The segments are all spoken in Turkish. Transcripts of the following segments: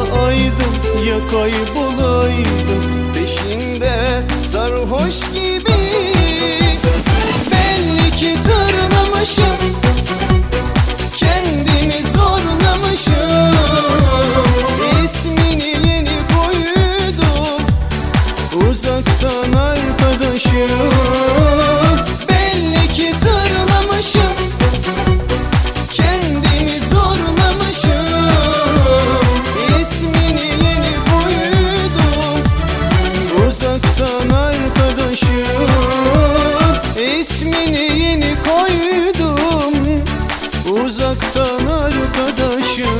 aydım ya kaybolaydım peşinde sarhoş gibi. Belli ki tırlamışım, kendimi zorlamışım. İsmini yeni koydum, uzaktan arkadaşım. Belli ki tırlamışım, kendimi zorlamışım. İsmini yeni koydum, uzaktan arkadaşım. İsmini yeni koydum, uzaktan arkadaşım.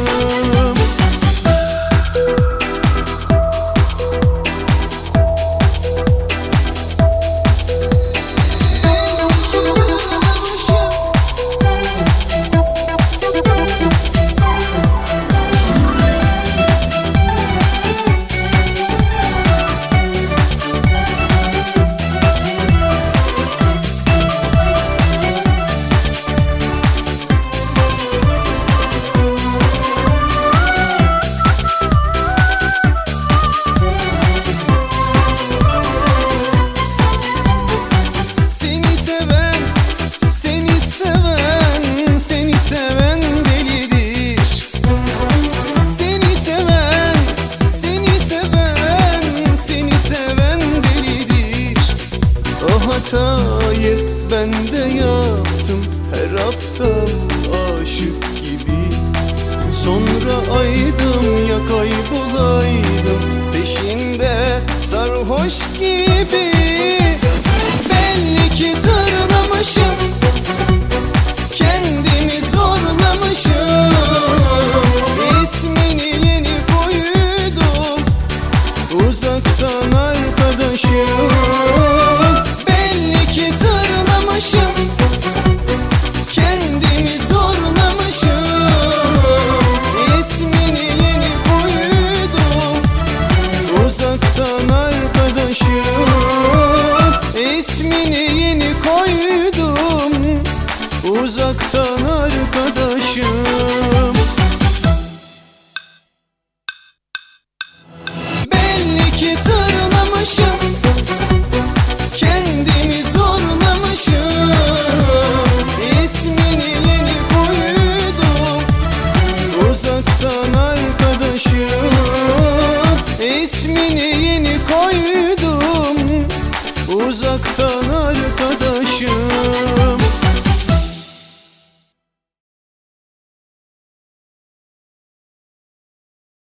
Seven delidir. Seni seven, seni seven, seni seven delidir. O hatayı ben de yaptım, her aptal aşık gibi. Sonra aydım ya kaybolaydım peşinde sarhoş gibi.